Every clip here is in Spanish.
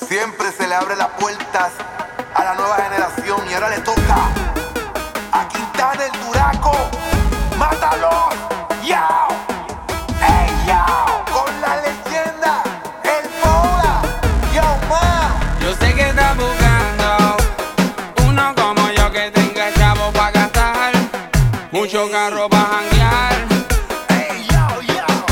Siempre se le abre las puertas a la nueva generación y ahora le toca a Quintana el Duraco. ¡Mátalo! ¡Yao! ¡Ey, yao! Con la leyenda, el Pola. ¡Yo, ma! Yo sé que estás buscando uno como yo que tenga chavo pa' gastar, mucho carro pa' janguear, ¡Ey, yao, yao!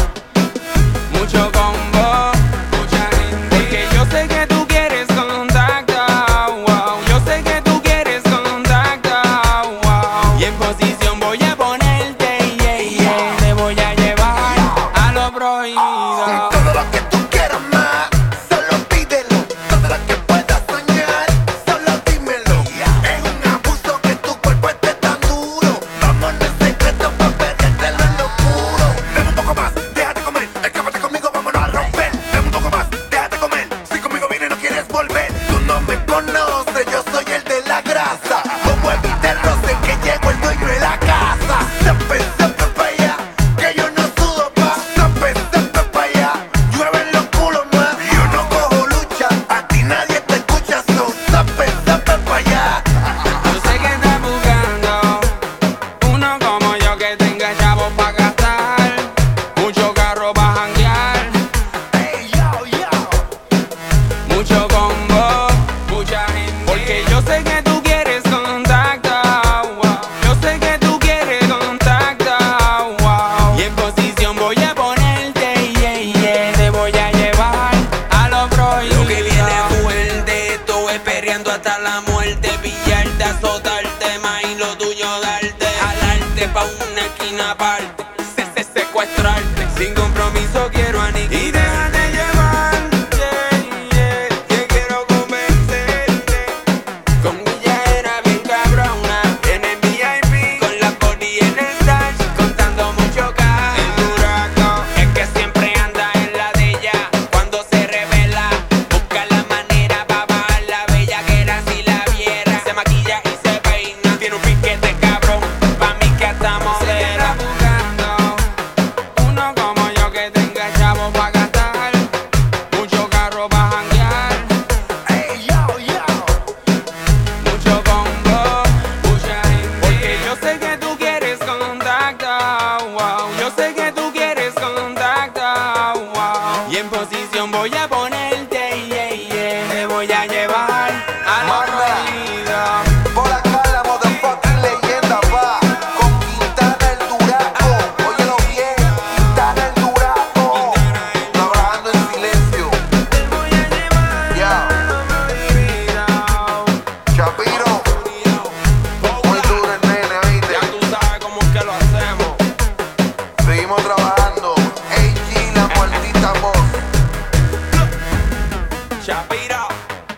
mucho combo, mucha gente. Porque yo sé que tú quieres contacto, wow. Yo sé que tú quieres contacto, wow. Y en posición voy a ponerte, yeah, yeah. Te voy a llevar a lo prohibido. Todo lo que tú quieras más, solo pídelo. Todo lo que puedas soñar, solo dímelo. Es un abuso que tu cuerpo esté tan duro. Vámonos en secreto pa' perdértelo en lo oscuro. Dame un poco más, déjate comer. Escápate conmigo, vámonos a romper. Dame un poco más, déjate comer. Si conmigo vienes no quieres volver. Tú no me conoces, yo soy el de la grasa. Como evita el roce que llegó el dueño de la casa. Siempre pa' allá, que yo no sudo pa'. Siempre pa' allá, llueven los culos más. Yo no cojo lucha, a ti nadie te escucha. So, siempre pa' allá. Yo sé que estás buscando uno como yo que tenga chavos pa' gastar, mucho carro pa' janguear, Ey, yao, yao. mucho combo, mucha gente. Porque yo sé que tú quieres contacto, wow. Yo sé que tú quieres contacto, wow. Y en posición voy a ponerte, yeah, yeah. Te voy a llevar a lo prohibido. Lo que viene fuerte, esto es perreando hasta la muerte. Pillarte, azotarte, más y lo tuyo darte. Jalarte pa' una esquina aparte, secuestrarte. Sin compromiso quiero aniquilar. Y déjate llevar, yeah, yeah. Que quiero convencerte. Con ella era bien cabrona, En el VIP, con la body en el dash, contando mucho cash. el Duraco. Es que siempre anda en la de ella. Cuando se revela, busca la manera pa' bajar la bellaquera. Si la viera, se maquilla y se peina. Tiene un piquete cabrón, pa' mí que hasta modera. Buscando uno como yo que tenga chavo pa' gastar, mucho carro pa' janguear, Ey, yao, yao. mucho combo, mucha gente. Porque yo sé que tú quieres contacto, wow. Yo sé que tú quieres contacto, wow. Y en posición voy a ponerte, yeah, yeah. Te voy a llevar a lo Manda. prohibido. Por acá la motherfucking leyenda va con Quintana el Duraco. Óyelo bien, Quintana el Duraco. Trabajando en silencio. Te voy a llevar Ya, a lo prohibido. Chapiro, muy duro el nene, ¿oíste? Ya tú sabes cómo es que lo hacemos. Seguimos trabajando. AG, la maldita voz. Shapiro,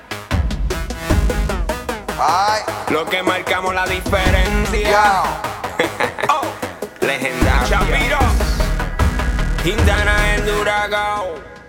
Ay, lo que marcamos la diferencia. yao. Oh, legendario. Shapiro, Quintana el Duraco.